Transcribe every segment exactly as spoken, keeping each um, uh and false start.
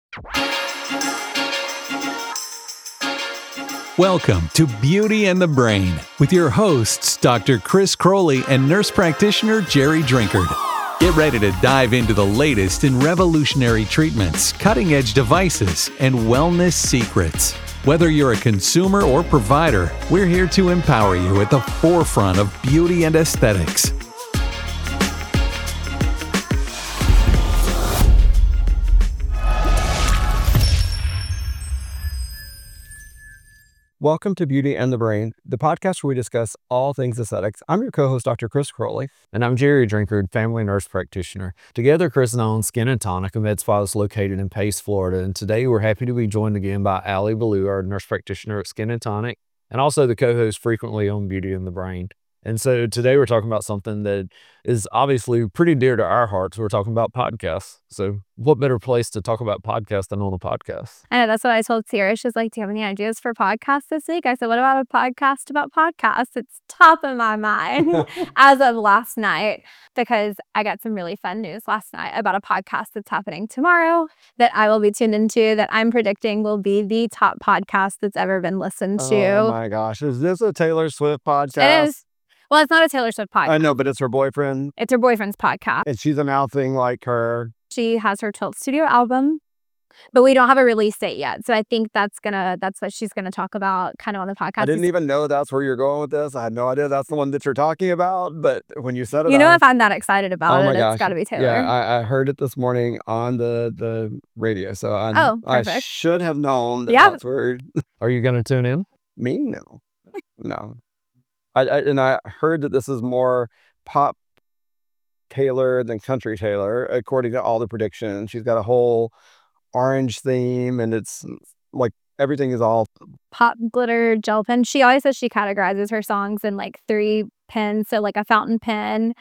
Welcome to Beauty and the Brain with your hosts, Doctor Chris Crowley and nurse practitioner Jerry Drinkard. Get ready to dive into the latest in revolutionary treatments, cutting-edge devices, and wellness secrets. Whether you're a consumer or provider, we're here to empower you at the forefront of beauty and aesthetics. Welcome to Beauty and the Brain, the podcast where we discuss all things aesthetics. I'm your co-host, Doctor Chris Crowley. And I'm Jerry Drinkard, family nurse practitioner. Together, Chris and I own Skin and Tonic, a med spa that's located in Pace, Florida. And today we're happy to be joined again by Allie Ballou, our nurse practitioner at Skin and Tonic, and also the co-host frequently on Beauty and the Brain. And so today we're talking about something that is obviously pretty dear to our hearts. We're talking about podcasts. So what better place to talk about podcasts than on a podcast? I know, that's what I told Sierra. She's like, do you have any ideas for podcasts this week? I said, what about a podcast about podcasts? It's top of my mind as of last night, because I got some really fun news last night about a podcast that's happening tomorrow that I will be tuned into, that I'm predicting will be the top podcast that's ever been listened to. Oh my gosh. Is this a Taylor Swift podcast? It is. Well, it's not a Taylor Swift podcast. I know, but it's her boyfriend. It's her boyfriend's podcast. And she's announcing like her. She has her Tilt Studio album, but we don't have a release date yet. So I think that's gonna that's what she's gonna talk about kind of on the podcast. I didn't even know that's where you're going with this. I had no idea that's the one that you're talking about. But when you said it, you know, I, if I'm that excited about oh it, my gosh. it's got to be Taylor. Yeah, I, I heard it this morning on the, the radio. So I, Oh, I perfect. should have known that Yeah. that's where. Are you going to tune in? Me? No. No. I, I and I heard that this is more pop Taylor than country Taylor, according to all the predictions. She's got a whole orange theme, and it's like everything is all Pop, glitter, gel pen. She always says she categorizes her songs in like three pens. So like a fountain pen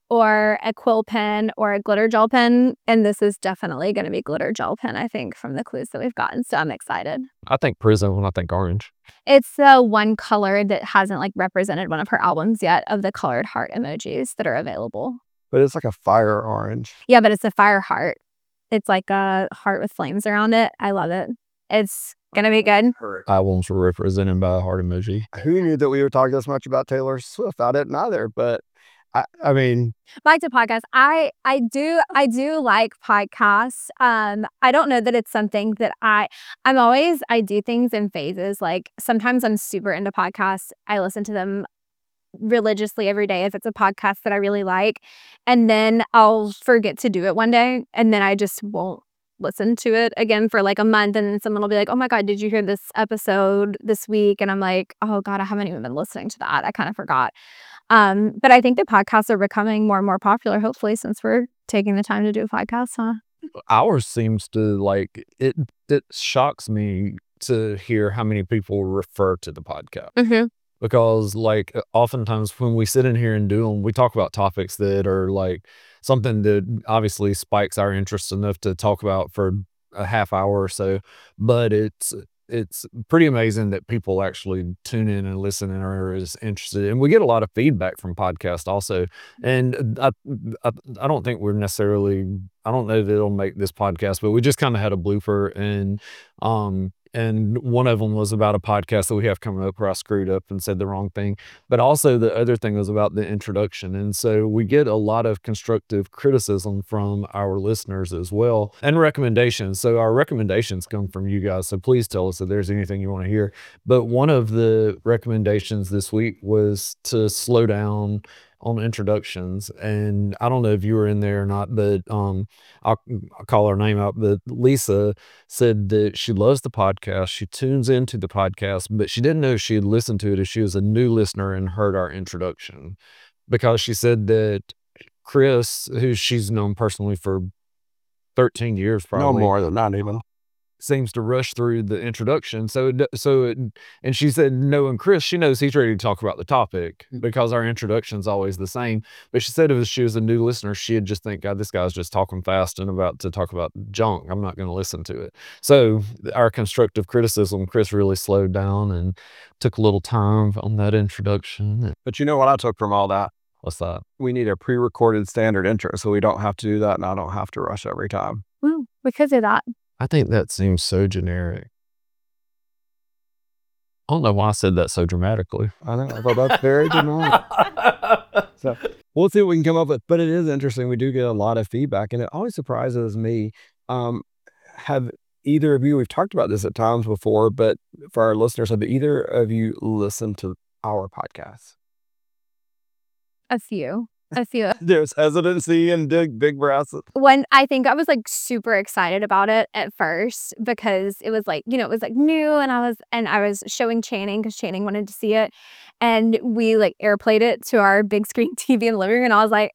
or a quill pen or a glitter gel pen. And this is definitely going to be glitter gel pen, I think, from the clues that we've gotten. So I'm excited. I think Prism when I think orange. It's the uh, one color that hasn't like represented one of her albums yet, of the colored heart emojis that are available. but it's like a fire orange. Yeah, but it's a fire heart. It's like a heart with flames around it. I love it. It's going to be good. Albums were represented by a heart emoji. Who knew that we were talking this much about Taylor Swift? I didn't either, but I, I mean, Back to podcasts. I I do I do like podcasts. Um, I don't know that it's something that I I'm always I do things in phases. Like sometimes I'm super into podcasts. I listen to them religiously every day if it's a podcast that I really like, and then I'll forget to do it one day, and then I just won't listen to it again for like a month, and then someone will be like, oh my god, did you hear this episode this week? And I'm like, oh god, I haven't even been listening to that. I kind of forgot. Um, but I think the podcasts are becoming more and more popular, hopefully, since we're taking the time to do a podcast, huh? Ours seems to like it. It shocks me to hear how many people refer to the podcast. Mm-hmm. Because like oftentimes when we sit in here and do them, we talk about topics that are like something that obviously spikes our interest enough to talk about for a half hour or so. But it's it's pretty amazing that people actually tune in and listen and are as interested. And we get a lot of feedback from podcasts also. And I I, I don't think we're necessarily, I don't know that it'll make this podcast, but we just kind of had a blooper, and um and one of them was about a podcast that we have coming up where I screwed up and said the wrong thing. But also the other thing was about the introduction. And so we get a lot of constructive criticism from our listeners as well, and recommendations. So our recommendations come from you guys. So please tell us if there's anything you want to hear. But one of the recommendations this week was to slow down on introductions. And I don't know if you were in there or not, but um, I'll, I'll call her name out. But Lisa said that she loves the podcast. She tunes into the podcast, but she didn't know she had listened to it if she was a new listener and heard our introduction. Because she said that Chris, who she's known personally for thirteen years probably. no more than not even. Seems to rush through the introduction. So, it, so, it, and she said, knowing Chris, she knows he's ready to talk about the topic because our introduction's always the same. But she said if she was a new listener, she'd just think, God, this guy's just talking fast and about to talk about junk. I'm not going to listen to it. So our constructive criticism, Chris really slowed down and took a little time on that introduction. But you know what I took from all that? What's that? We need a pre-recorded standard intro so we don't have to do that, and I don't have to rush every time. Woo, we could do that. I think that seems so generic. I don't know why I said that so dramatically. I know, I thought that's very dramatic. So we'll see what we can come up with. But it is interesting. We do get a lot of feedback, and it always surprises me. Um, have either of you, we've talked about this at times before, but for our listeners, have either of you listened to our podcasts? A few. A few. There's hesitancy and big, big breaths. When I think I was like super excited about it at first because it was like, you know, it was like new and I was and I was showing Channing because Channing wanted to see it. And we like airplayed it to our big screen T V in the living room. And I was like,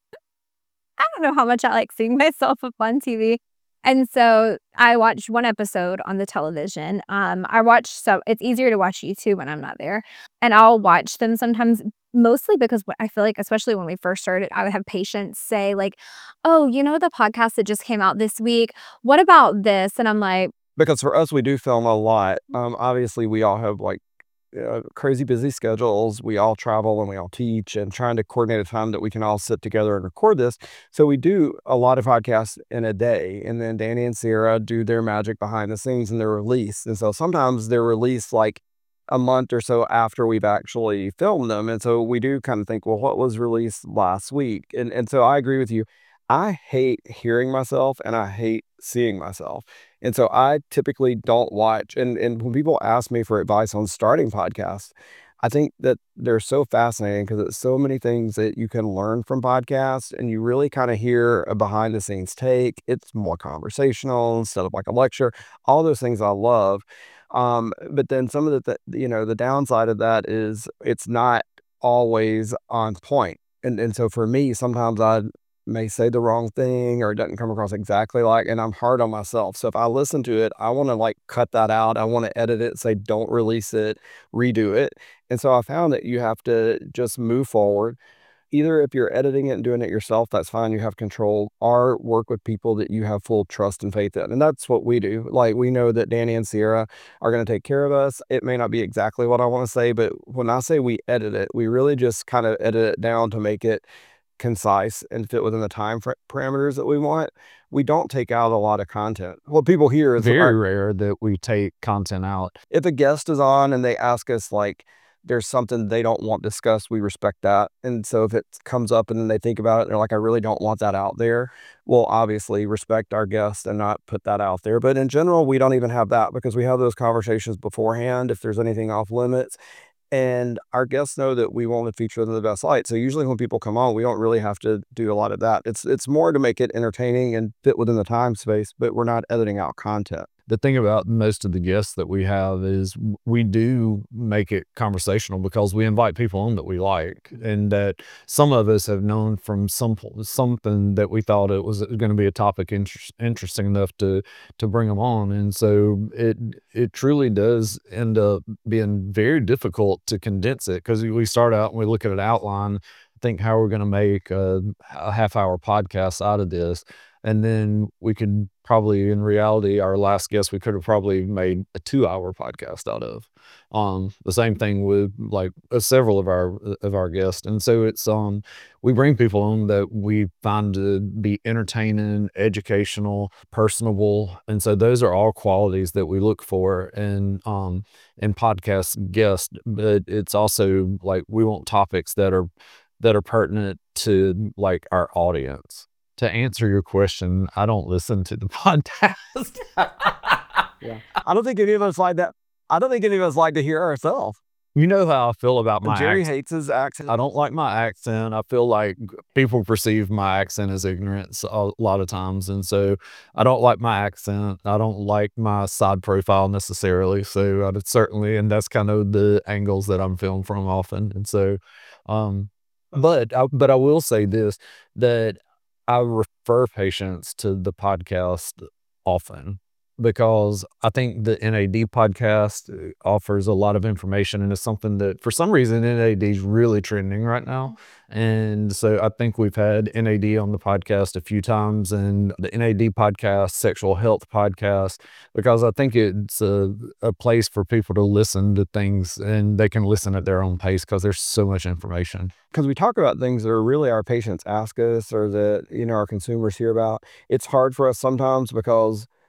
I don't know how much I like seeing myself up on T V. And so I watched one episode on the television. Um, I watch so it's easier to watch YouTube when I'm not there. And I'll watch them sometimes mostly because what I feel like, especially when we first started, I would have patients say like, oh, you know, the podcast that just came out this week, what about this? And I'm like, Because for us, we do film a lot. Um, obviously, we all have like uh, crazy busy schedules. We all travel and we all teach, and trying to coordinate a time that we can all sit together and record this. So we do a lot of podcasts in a day, and then Danny and Sierra do their magic behind the scenes and their release. And so sometimes they're released like a month or so after we've actually filmed them. And so we do kind of think, well, what was released last week? And and so I agree with you. I hate hearing myself and I hate seeing myself. And so I typically don't watch. And, and when people ask me for advice on starting podcasts, I think that they're so fascinating because it's so many things that you can learn from podcasts, and you really kind of hear a behind the scenes take. It's more conversational instead of like a lecture, all those things I love. Um, but then some of the, th- you know, the downside of that is it's not always on point. And, and so for me, sometimes I may say the wrong thing or it doesn't come across exactly like, and I'm hard on myself. So if I listen to it, I want to like cut that out. I want to edit it, say, don't release it, redo it. And so I found that you have to just move forward. Either if you're editing it and doing it yourself, that's fine. You have control, or work with people that you have full trust and faith in. And that's what we do. Like, we know that Danny and Sierra are going to take care of us. It may not be exactly what I want to say, but when I say we edit it, we really just kind of edit it down to make it concise and fit within the time fr- parameters that we want. We don't take out a lot of content. What people hear is Very our- rare that we take content out. if a guest is on and they ask us like there's something they don't want discussed, we respect that. And so if it comes up and then they think about it, they're like, I really don't want that out there. We'll obviously respect our guest and not put that out there. But in general, we don't even have that because we have those conversations beforehand if there's anything off limits. And our guests know that we want to feature them in the best light. So usually when people come on, we don't really have to do a lot of that. It's it's more to make it entertaining and fit within the time space, but we're not editing out content. The thing about most of the guests that we have is we do make it conversational because we invite people on that we like, and that some of us have known from some something that we thought it was going to be a topic inter- interesting enough to to bring them on. And so it it truly does end up being very difficult to condense it because we start out and we look at an outline, think how we're going to make a, a half hour podcast out of this. And then we could probably, in reality, our last guest, we could have probably made a two hour podcast out of. Um, the same thing with like uh, several of our, of our guests. And so it's, um, we bring people on that we find to be entertaining, educational, personable. And so those are all qualities that we look for in, um, in podcast guests. But it's also like, we want topics that are, that are pertinent to like our audience. To answer your question, I don't listen to the podcast. Yeah. I don't think any of us like that. I don't think any of us like to hear ourselves. You know how I feel about my Jerry accent. hates his accent. I don't like my accent. I feel like people perceive my accent as ignorance a lot of times. And so I don't like my accent. I don't like my side profile necessarily. So I certainly, and that's kind of the angles that I'm filmed from often. And so, um, but, I, but I will say this, that I refer patients to the podcast often because I think the N A D podcast offers a lot of information, and it's something that for some reason N A D is really trending right now. And so I think we've had N A D on the podcast a few times, and the N A D podcast, sexual health podcast, because I think it's a, a place for people to listen to things and they can listen at their own pace because there's so much information. Because we talk about things that are really our patients ask us or that, you know, our consumers hear about. It's hard for us sometimes because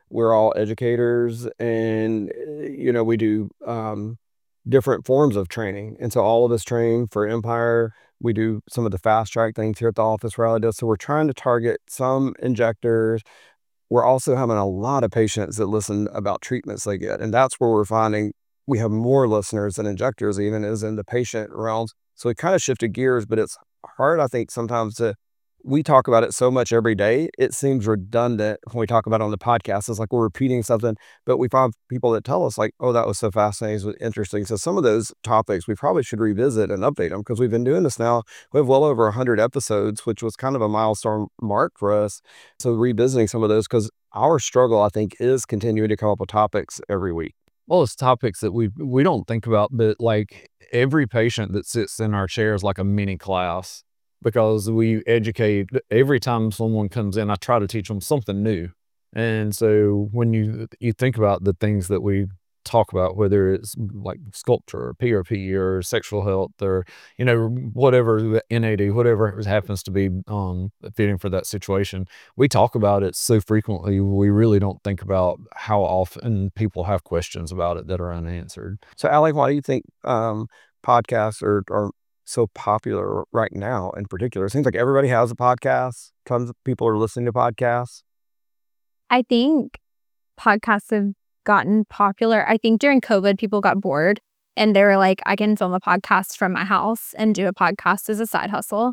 we're all educators, and you know we do um, different forms of training, and so all of us train for Empire. We do some of the fast track things here at the office where I do. So we're trying to target some injectors. We're also having a lot of patients that listen about treatments they get, and that's where we're finding we have more listeners than injectors even is in the patient realms. So we kind of shifted gears, but it's hard, I think, sometimes to we talk about it so much every day, it seems redundant when we talk about it on the podcast. It's like we're repeating something, but we find people that tell us like, oh, that was so fascinating, so interesting. So some of those topics we probably should revisit and update them because we've been doing this now. We have well over one hundred episodes, which was kind of a milestone mark for us. So revisiting some of those because our struggle, I think, is continuing to come up with topics every week. Well, it's topics that we we don't think about, but like every patient that sits in our chair is like a mini class because we educate every time someone comes in. I try to teach them something new, and so when you you think about the things that we talk about, whether it's like sculpture or P R P or sexual health or you know whatever N A D, whatever happens to be um, fitting for that situation, we talk about it so frequently. We really don't think about how often people have questions about it that are unanswered. So, Allie, why do you think um, podcasts are, are so popular right now in particular? It seems like everybody has a podcast. Tons of people are listening to podcasts. I think podcasts have gotten popular. I think during COVID, people got bored and they were like, I can film a podcast from my house and do a podcast as a side hustle.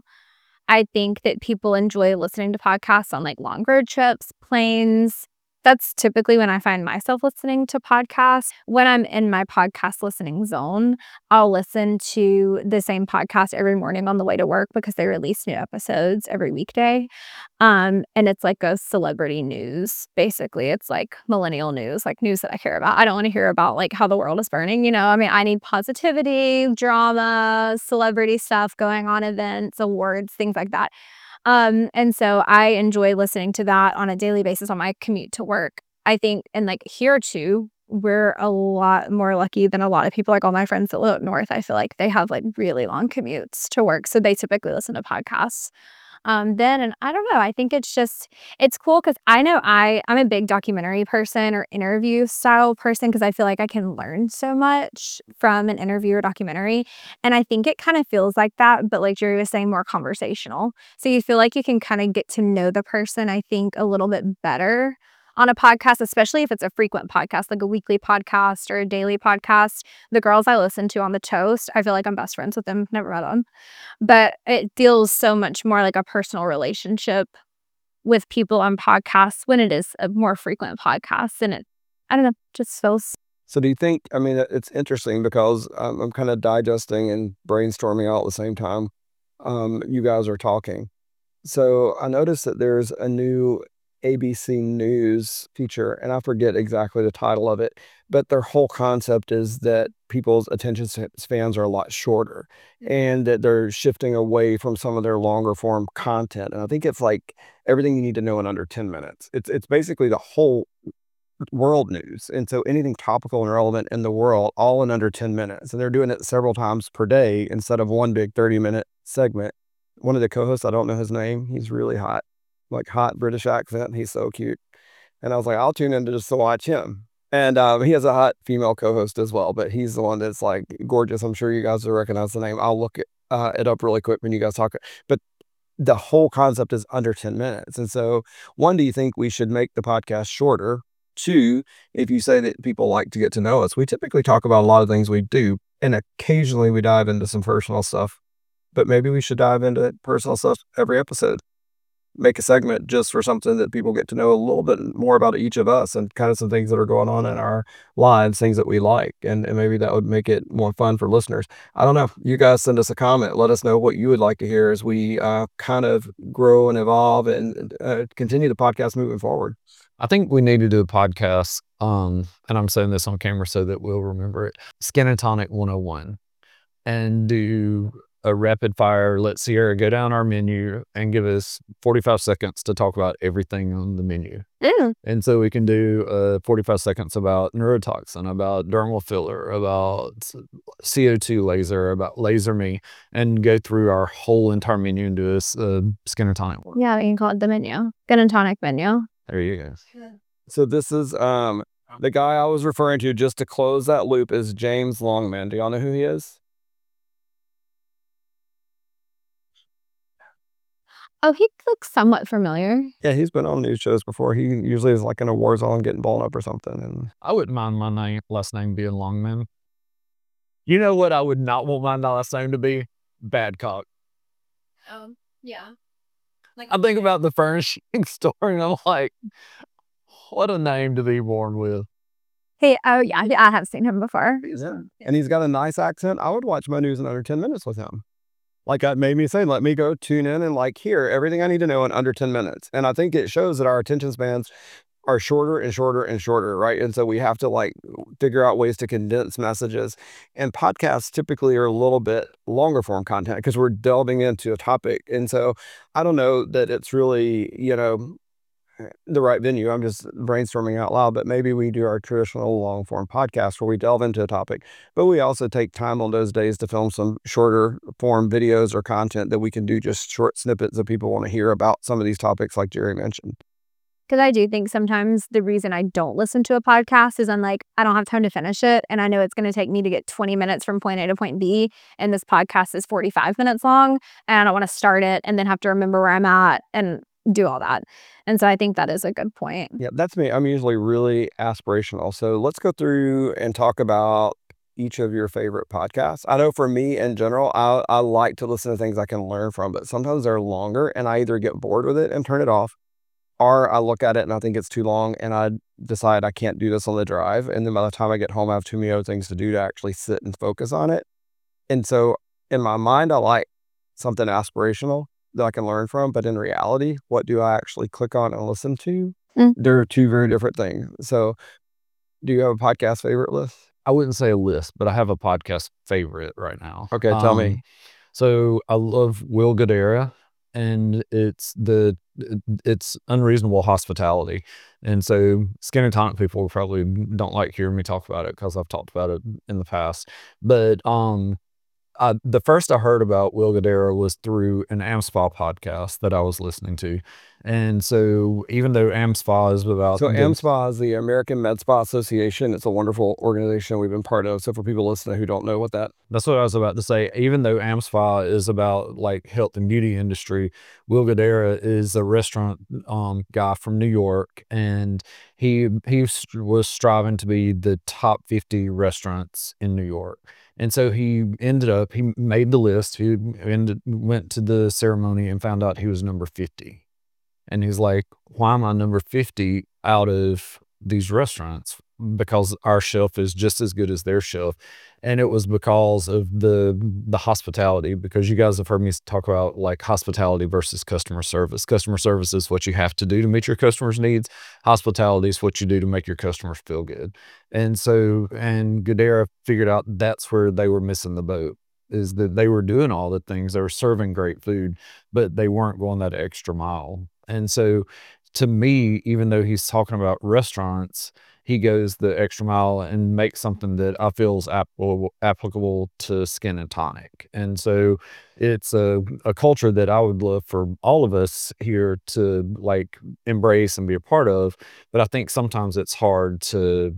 I think that people enjoy listening to podcasts on like long road trips, planes. That's typically when I find myself listening to podcasts. When I'm in my podcast listening zone, I'll listen to the same podcast every morning on the way to work because they release new episodes every weekday. Um, and it's like a celebrity news, basically. It's like millennial news, like news that I care about. I don't want to hear about like how the world is burning, you know? I mean, I need positivity, drama, celebrity stuff going on, events, awards, things like that. Um, and so I enjoy listening to that on a daily basis on my commute to work. I think, and like here too, we're a lot more lucky than a lot of people. Like all my friends that live up north, I feel like they have like really long commutes to work. So they typically listen to podcasts. Um, then, and I don't know, I think it's just, it's cool because I know I, I'm a big documentary person or interview style person because I feel like I can learn so much from an interview or documentary. And I think it kind of feels like that, but like Jerry was saying, more conversational. So you feel like you can kind of get to know the person, I think, a little bit better on a podcast, especially if it's a frequent podcast, like a weekly podcast or a daily podcast. The girls I listen to on The Toast, I feel like I'm best friends with them. Never met them. But it feels so much more like a personal relationship with people on podcasts when it is a more frequent podcast. And it, I don't know, just feels. So do you think, I mean, it's interesting because um, I'm kind of digesting and brainstorming all at the same time. Um, you guys are talking. So I noticed that there's a new A B C News feature, and I forget exactly the title of it, but their whole concept is that people's attention spans are a lot shorter and that they're shifting away from some of their longer form content. And I think it's like everything you need to know in under ten minutes. It's it's basically the whole world news. And so anything topical and relevant in the world, all in under ten minutes. And they're doing it several times per day instead of one big thirty minute segment. One of the co-hosts, I don't know his name, he's really hot. Like hot British accent. He's so cute. And I was like, I'll tune in to just to watch him. And um, he has a hot female co-host as well, but he's the one that's like gorgeous. I'm sure you guys will recognize the name. I'll look it, uh, it up really quick when you guys talk. But the whole concept is under ten minutes. And so one, do you think we should make the podcast shorter? Two, if you say that people like to get to know us, we typically talk about a lot of things we do. And occasionally we dive into some personal stuff, but maybe we should dive into personal stuff every episode. Make a segment just for something that people get to know a little bit more about each of us and kind of some things that are going on in our lives, things that we like. And, and maybe that would make it more fun for listeners. I don't know. You guys send us a comment. Let us know what you would like to hear as we uh, kind of grow and evolve and uh, continue the podcast moving forward. I think we need to do a podcast, um, and I'm saying this on camera so that we'll remember it, Skin and Tonic one oh one, and do a rapid fire, let Sierra go down our menu and give us forty-five seconds to talk about everything on the menu. Mm. And so we can do uh, forty-five seconds about neurotoxin, about dermal filler, about C O two laser, about Laser Me, and go through our whole entire menu and do a uh, Skin and Tonic one. Yeah, we can call it the menu. Skin and Tonic menu. There you go. So this is um the guy I was referring to, just to close that loop, is James Longman. Do y'all know who he is? Oh, he looks somewhat familiar. Yeah, he's been on news shows before. He usually is like in a war zone getting blown up or something. And I wouldn't mind my name, last name being Longman. You know what I would not want my last name to be? Badcock. Um, yeah. Like I think about the furnishing store and I'm like, what a name to be born with. Hey, oh yeah, I have seen him before. yeah. And he's got a nice accent. I would watch my news in under ten minutes with him. Like that made me say, let me go tune in and like hear everything I need to know in under ten minutes. And I think it shows that our attention spans are shorter and shorter and shorter, right? And so we have to like figure out ways to condense messages. And podcasts typically are a little bit longer form content because we're delving into a topic. And so I don't know that it's really, you know, the right venue. I'm just brainstorming out loud, but maybe we do our traditional long form podcast where we delve into a topic, but we also take time on those days to film some shorter form videos or content that we can do just short snippets that people want to hear about some of these topics like Jerry mentioned. Because I do think sometimes the reason I don't listen to a podcast is I'm like, I don't have time to finish it. And I know it's going to take me to get twenty minutes from point A to point B. And this podcast is forty-five minutes long. And I don't want to start it and then have to remember where I'm at and do all that. And so I think that is a good point. Yeah, that's me. I'm usually really aspirational. So let's go through and talk about each of your favorite podcasts. I know for me in general, I, I like to listen to things I can learn from, but sometimes they're longer and I either get bored with it and turn it off, or I look at it and I think it's too long and I decide I can't do this on the drive. And then by the time I get home, I have too many other things to do to actually sit and focus on it. And so in my mind, I like something aspirational that I can learn from, but in reality, what do I actually click on and listen to? Mm. They're two very different things. So do you have a podcast favorite list? I wouldn't say a list, but I have a podcast favorite right now. Okay, tell Um, me. So I love Will Guidara, and it's the it's unreasonable hospitality. And so Skin and Tonic people probably don't like hearing me talk about it because I've talked about it in the past. But um, I, the first I heard about Will Guidara was through an AmSpa podcast that I was listening to. And so even though AmSpa is about So the- AmSpa is the American Med Spa Association. It's a wonderful organization we've been part of. So for people listening who don't know what that, That's what I was about to say. Even though AmSpa is about like health and beauty industry, Will Guidara is a restaurant um, guy from New York, and he he st- was striving to be the top fifty restaurants in New York. And so he ended up, he made the list. He ended, went to the ceremony and found out he was number fifty. And he's like, why am I number fifty out of these restaurants? Because our shelf is just as good as their shelf. And it was because of the the hospitality, because you guys have heard me talk about like hospitality versus customer service. Customer service is what you have to do to meet your customers' needs. Hospitality is what you do to make your customers feel good. And so, and Guidara figured out that's where they were missing the boat, is that they were doing all the things. They were serving great food, but they weren't going that extra mile. And so to me, even though he's talking about restaurants, he goes the extra mile and makes something that I feel is applicable, applicable to Skin and Tonic. And so it's a, a culture that I would love for all of us here to like embrace and be a part of. But I think sometimes it's hard to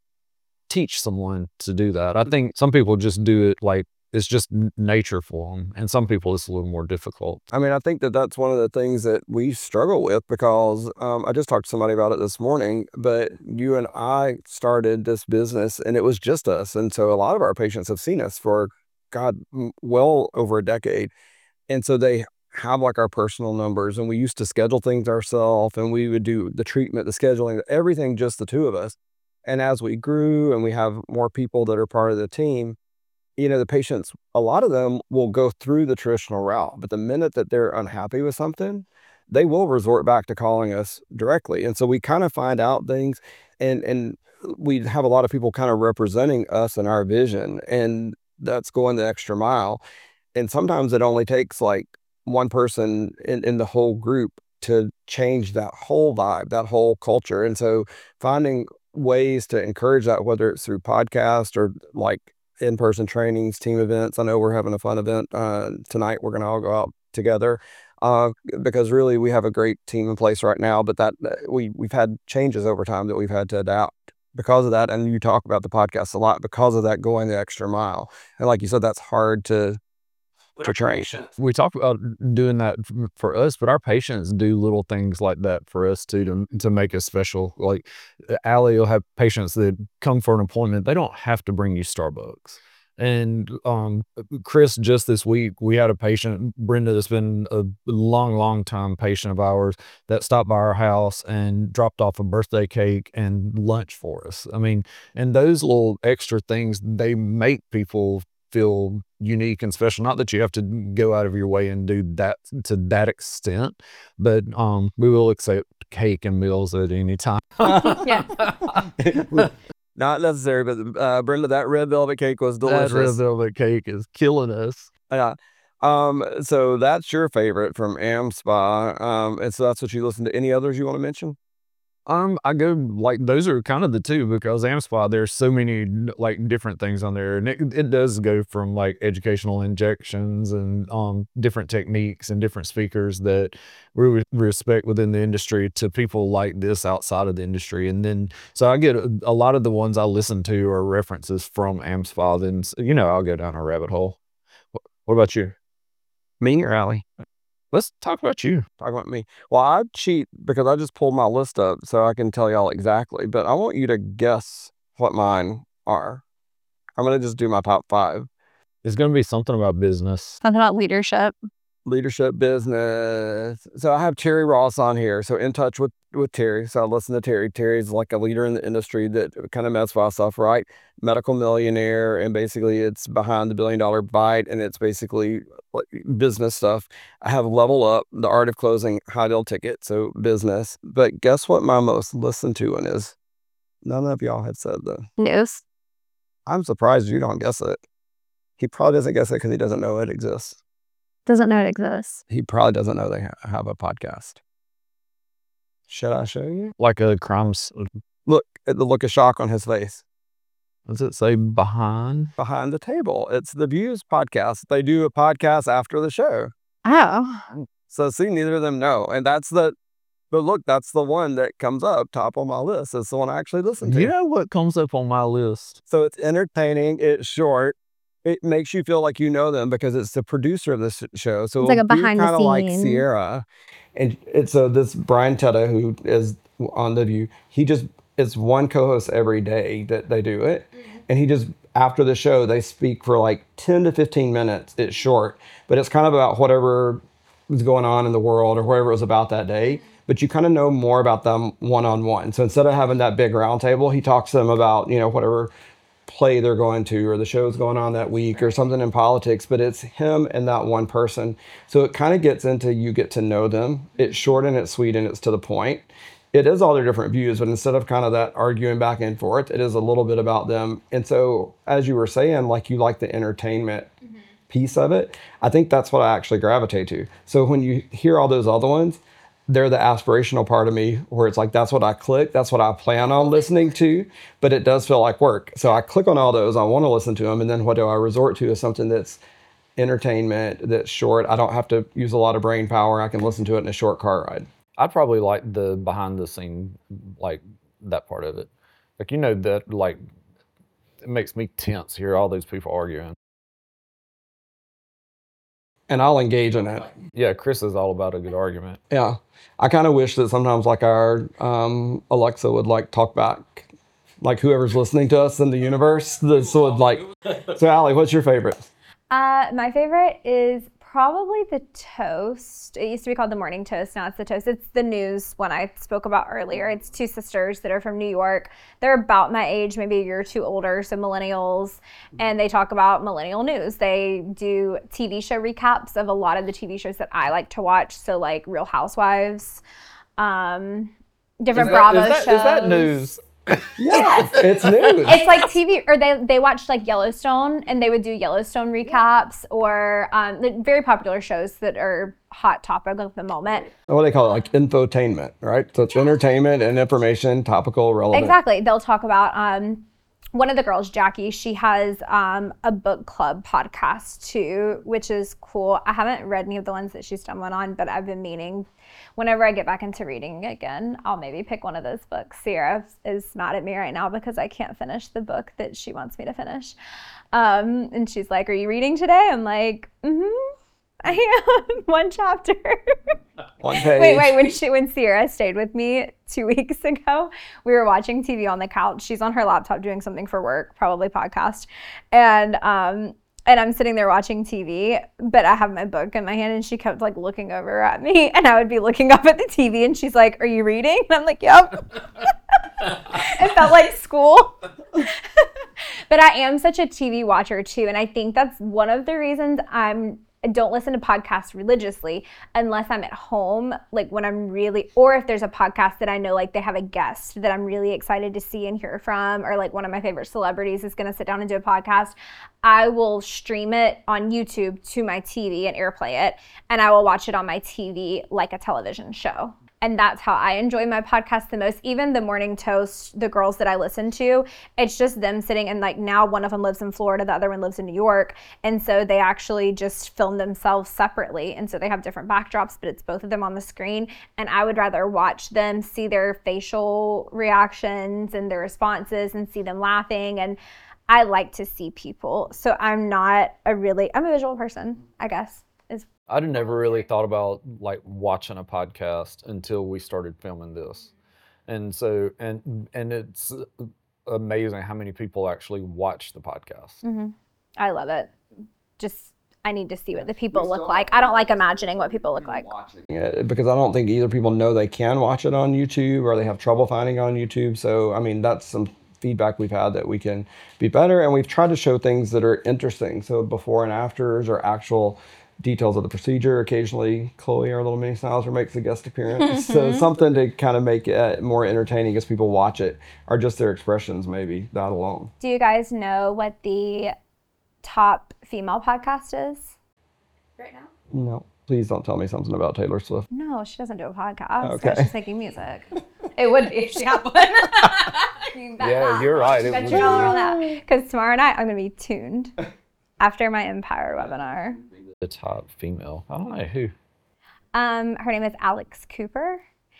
teach someone to do that. I think some people just do it like it's just n- nature for them. And some people it's a little more difficult. I mean, I think that that's one of the things that we struggle with because um, I just talked to somebody about it this morning, but you and I started this business and it was just us. And so a lot of our patients have seen us for, God, m- well over a decade. And so they have like our personal numbers, and we used to schedule things ourselves, and we would do the treatment, the scheduling, everything, just the two of us. And as we grew and we have more people that are part of the team, you know, the patients, a lot of them will go through the traditional route, but the minute that they're unhappy with something, they will resort back to calling us directly. And so we kind of find out things, and and we have a lot of people kind of representing us and our vision, and that's going the extra mile. And sometimes it only takes like one person in, in the whole group to change that whole vibe, that whole culture. And so finding ways to encourage that, whether it's through podcast or like in-person trainings, team events. I know we're having a fun event uh, tonight. We're going to all go out together. uh, because really we have a great team in place right now, but that we, we've had changes over time that we've had to adapt because of that. And you talk about the podcast a lot because of that, going the extra mile. And like you said, that's hard to portray. We talk about doing that for us, but our patients do little things like that for us too, to, to make us special. Like Allie will have patients that come for an appointment. They don't have to bring you Starbucks. And um, Chris, just this week, we had a patient, Brenda, that's been a long, long time patient of ours, that stopped by our house and dropped off a birthday cake and lunch for us. I mean, and those little extra things, they make people feel unique and special. Not that you have to go out of your way and do that to that extent, but um, we will accept cake and meals at any time. Not necessary, but uh, Brenda, that red velvet cake was delicious. That red velvet cake is killing us. Yeah. Um, so that's your favorite from AmSpa. Um, and so that's what you listen to. Any others you want to mention? Um, I go like those are kind of the two, because AmSpa, there's so many like different things on there, and it, it does go from like educational injections and um different techniques and different speakers that we respect within the industry to people like this outside of the industry. And then so I get a, a lot of the ones I listen to are references from AmSpa. Then you know I'll go down a rabbit hole. What, what about you? Me or Allie? Let's talk about you. Talk about me. Well, I cheat because I just pulled my list up so I can tell y'all exactly, but I want you to guess what mine are. I'm going to just do my top five. It's going to be something about business. Something about leadership. Leadership, business. So I have Terry Ross on here. So In Touch with, with Terry. So I listen to Terry. Terry's like a leader in the industry that kind of med spa stuff, right? Medical millionaire. And basically it's behind the billion dollar bite. And it's basically like business stuff. I have Level Up, The Art of Closing High Deal Ticket. So business. But guess what my most listened to one is? None of y'all have said that. News. I'm surprised you don't guess it. He probably doesn't guess it because he doesn't know it exists. Doesn't know it exists. He probably doesn't know they ha- have a podcast. Should I show you? Like a crime. Look at the look of shock on his face. Does it say behind? Behind the Table. It's the Views podcast. They do a podcast after the show. Oh. So see, neither of them know. And that's the, but look, that's the one that comes up top on my list. It's the one I actually listen to. You know what comes up on my list? So it's entertaining. It's short. It makes you feel like you know them because it's the producer of this show. So it's like a behind the kind of like scenes. Sierra. And it's so this Brian Tetta, who is on The View, he just, it's one co-host every day that they do it. Mm-hmm. And he just, after the show, they speak for like ten to fifteen minutes. It's short, but it's kind of about whatever was going on in the world or whatever it was about that day. But you kind of know more about them one-on-one. So instead of having that big round table, he talks to them about, you know, whatever play they're going to or the show's going on that week or something in politics, but it's him and that one person. So it kind of gets into, you get to know them. It's short and it's sweet and it's to the point. It is all their different views, but instead of kind of that arguing back and forth, it is a little bit about them. And so as you were saying, like you like the entertainment mm-hmm. piece of it, I think that's what I actually gravitate to. So when you hear all those other ones, they're the aspirational part of me where it's like, that's what I click. That's what I plan on listening to, but it does feel like work. So I click on all those. I want to listen to them. And then what do I resort to is something that's entertainment, that's short. I don't have to use a lot of brain power. I can listen to it in a short car ride. I'd probably like the behind the scene, like that part of it. Like, you know, that like, it makes me tense hear all these people arguing. And I'll engage in it. Yeah, Chris is all about a good argument. Yeah. I kind of wish that sometimes like our um, Alexa would like talk back, like whoever's listening to us in the universe. This would like, so Allie, what's your favorite? Uh, my favorite is probably the toast. It used to be called the morning toast. Now it's the toast. It's the news one I spoke about earlier. It's two sisters that are from New York. They're about my age, maybe a year or two older, so millennials. And they talk about millennial news. They do T V show recaps of a lot of the T V shows that I like to watch. So like Real Housewives, um, different is that, Bravo is that, shows. Is that news? Yeah, it's news. It's like T V, or they they watched like Yellowstone, and they would do Yellowstone recaps, or um, the very popular shows that are hot topic of the moment. What do they call it? Like infotainment, right? So it's entertainment and information, topical, relevant. Exactly. They'll talk about um, one of the girls, Jackie, she has um, a book club podcast too, which is cool. I haven't read any of the ones that she's done one on, but I've been meaning, whenever I get back into reading again, I'll maybe pick one of those books. Sierra is mad at me right now because I can't finish the book that she wants me to finish. Um, and she's like, are you reading today? I'm like, mm-hmm. I am. One chapter. One page. Wait, wait. When she, when Sierra stayed with me two weeks ago, we were watching T V on the couch. She's on her laptop doing something for work, probably podcast, and um, and I'm sitting there watching T V, but I have my book in my hand, and she kept like looking over at me, and I would be looking up at the T V, and she's like, "Are you reading?" And I'm like, "Yep." It felt like school. But I am such a T V watcher too, and I think that's one of the reasons I'm. I don't listen to podcasts religiously unless I'm at home, like when I'm really, or if there's a podcast that I know like they have a guest that I'm really excited to see and hear from, or like one of my favorite celebrities is going to sit down and do a podcast, I will stream it on YouTube to my T V and AirPlay it, and I will watch it on my T V like a television show. And that's how I enjoy my podcast the most. Even the Morning Toast, the girls that I listen to, it's just them sitting, and like now one of them lives in Florida, the other one lives in New York. And so they actually just film themselves separately. And so they have different backdrops, but it's both of them on the screen. And I would rather watch them, see their facial reactions and their responses and see them laughing. And I like to see people. So I'm not a really, I'm a visual person, I guess. Is I'd never really thought about like watching a podcast until we started filming this. And so, and and it's amazing how many people actually watch the podcast. Mm-hmm. I love it. Just, I need to see what the people look like. I don't like imagining what people look like. Yeah, because I don't think either people know they can watch it on YouTube or they have trouble finding it on YouTube. So, I mean, that's some feedback we've had that we can be better. And we've tried to show things that are interesting. So before and afters or actual details of the procedure. Occasionally, Chloe, our little mini Schnauzer, makes a guest appearance. So something to kind of make it more entertaining as people watch it, or just their expressions, maybe, that alone. Do you guys know what the top female podcast is right now? No. Please don't tell me something about Taylor Swift. No, she doesn't do a podcast. Okay. She's making music. It would be if she had one. You bet Yeah, that. you're right. It Bet would your dollar be. on that. Because tomorrow night I'm going to be tuned after my Empire webinar. The top female. I don't know who. Um, her name is Alex Cooper,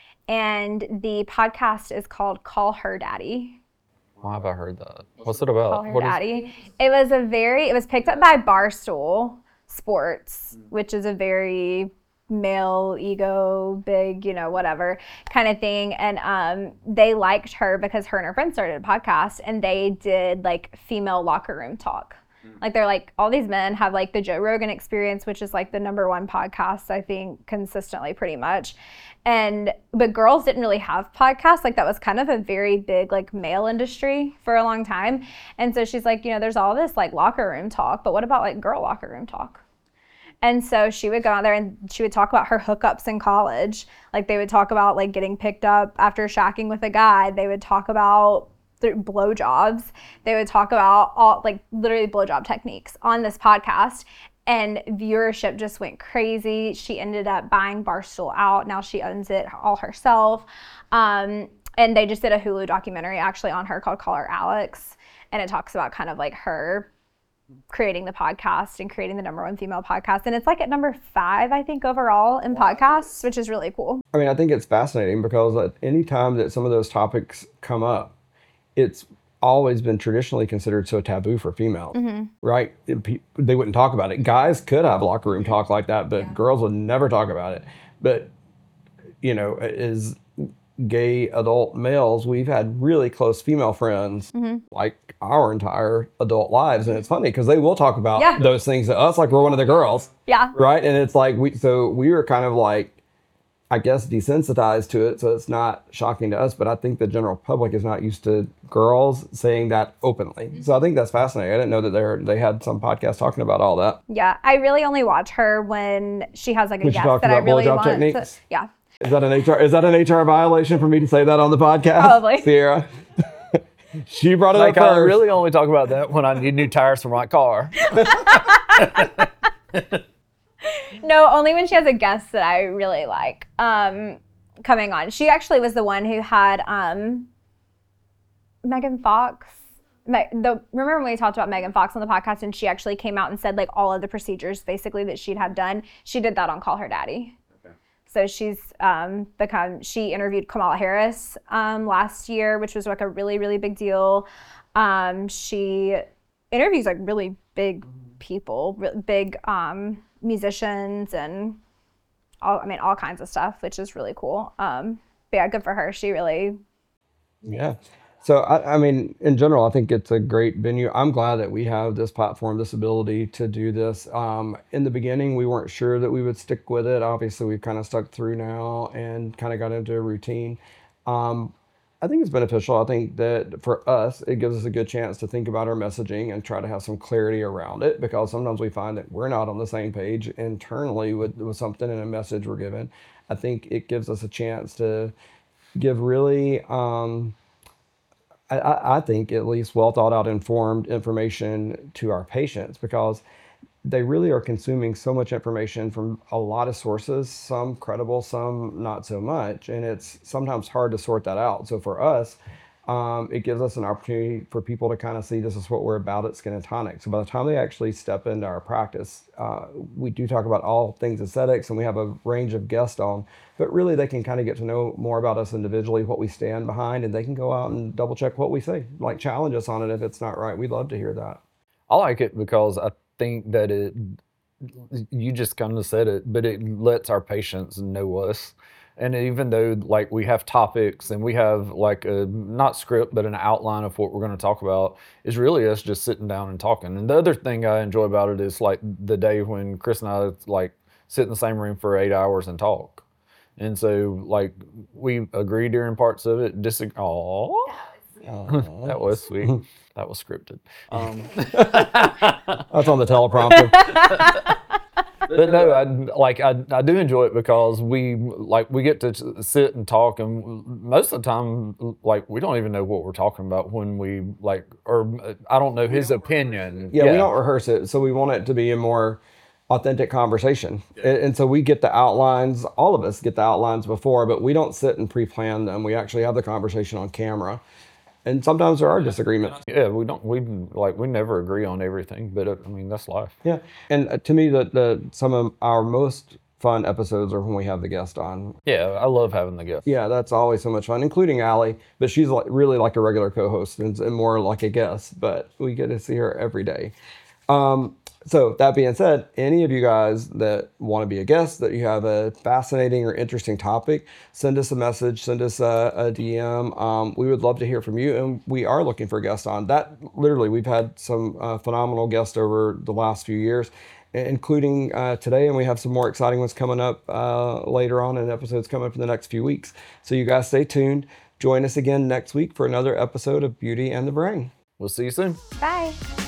and the podcast is called Call Her Daddy. Why have I heard that? What's it about? Call Her What is- Daddy. It was a very, it was picked up by Barstool Sports, which is a very male ego, big, you know, whatever kind of thing. And um, they liked her because her and her friends started a podcast, and they did like female locker room talk. Like they're like, all these men have like the Joe Rogan Experience, which is like the number one podcast, I think, consistently pretty much. And, but girls didn't really have podcasts. Like that was kind of a very big like male industry for a long time. And so she's like, you know, there's all this like locker room talk, but what about like girl locker room talk? And so she would go out there and she would talk about her hookups in college. Like they would talk about like getting picked up after shacking with a guy. They would talk about blowjobs. They would talk about all like literally blowjob techniques on this podcast, and viewership just went crazy. She ended up buying Barstool out. Now she owns it all herself. Um, and they just did a Hulu documentary actually on her called Call Her Alex. And it talks about kind of like her creating the podcast and creating the number one female podcast. And it's like at number five, I think, overall in podcasts, which is really cool. I mean, I think it's fascinating because at any time that some of those topics come up, it's always been traditionally considered so taboo for females, mm-hmm. right? It, pe- they wouldn't talk about it. Guys could have locker room talk like that, but yeah. girls would never talk about it. But, you know, as gay adult males, we've had really close female friends mm-hmm. like our entire adult lives. And it's funny because they will talk about yeah. those things to us like we're one of the girls. Yeah. Right? And it's like, we so we were kind of like, I guess, desensitized to it, so it's not shocking to us, but I think the general public is not used to girls saying that openly. So I think that's fascinating. I didn't know that they they had some podcast talking about all that. Yeah, I really only watch her when she has like a when guest that I really want. Techniques? To, yeah. Is that an H R is that an H R violation for me to say that on the podcast? Probably. Sierra. She brought it like up first. I really only talk about that when I need new tires for my car. No, only when she has a guest that I really like um, coming on. She actually was the one who had um, Megan Fox Me- the remember when we talked about Megan Fox on the podcast and she actually came out and said like all of the procedures basically that she'd had done, she did that on Call Her Daddy. Okay. So she's um, become, she interviewed Kamala Harris um, last year, which was like a really, really big deal. Um, she interviews like really big people, re- big um, musicians and all, I mean, all kinds of stuff, which is really cool. Um, but yeah, good for her. She really. Yeah. So, I, I mean, in general, I think it's a great venue. I'm glad that we have this platform, this ability to do this. Um, in the beginning, we weren't sure that we would stick with it. Obviously, we've kind of stuck through now and kind of got into a routine. Um, I think it's beneficial. I think that for us, it gives us a good chance to think about our messaging and try to have some clarity around it, because sometimes we find that we're not on the same page internally with, with something in a message we're given. I think it gives us a chance to give really... Um, I, I think at least well thought out, informed information to our patients, because they really are consuming so much information from a lot of sources, some credible, some not so much. And it's sometimes hard to sort that out. So for us, um, it gives us an opportunity for people to kind of see this is what we're about at Skin and Tonic. So by the time they actually step into our practice, uh, we do talk about all things aesthetics, and we have a range of guests on, but really they can kind of get to know more about us individually, what we stand behind, and they can go out and double check what we say, like challenge us on it if it's not right. We'd love to hear that. I like it because I think that it, you just kind of said it, but it lets our patients know us. And even though like we have topics and we have like a, not script, but an outline of what we're going to talk about, is really us just sitting down and talking. And the other thing I enjoy about it is like the day when Chris and I like sit in the same room for eight hours and talk. And so like we agree during parts of it, disagree. Aww. That was sweet. That was scripted. Um, That's on the teleprompter. But no, I like I, I do enjoy it because we like we get to sit and talk, and most of the time like we don't even know what we're talking about when we like, or I don't know his opinion. Yeah, yeah, we don't rehearse it, so we want it to be a more authentic conversation. Yeah. And, and so we get the outlines, all of us get the outlines before, but we don't sit and pre-plan them. We actually have the conversation on camera. And sometimes there are disagreements. Yeah, we don't, we like, we never agree on everything, but uh, I mean, that's life. Yeah. And uh, to me, the, the some of our most fun episodes are when we have the guest on. Yeah, I love having the guest. Yeah, that's always so much fun, including Allie, but she's like really like a regular co-host and, and more like a guest, but we get to see her every day. Um, So that being said, any of you guys that want to be a guest, that you have a fascinating or interesting topic, send us a message, send us a, a D M. Um, we would love to hear from you, and we are looking for guests on that. Literally, we've had some uh, phenomenal guests over the last few years, including uh, today, and we have some more exciting ones coming up uh, later on, and episodes coming up in the next few weeks. So you guys stay tuned. Join us again next week for another episode of Beauty and the Brain. We'll see you soon. Bye.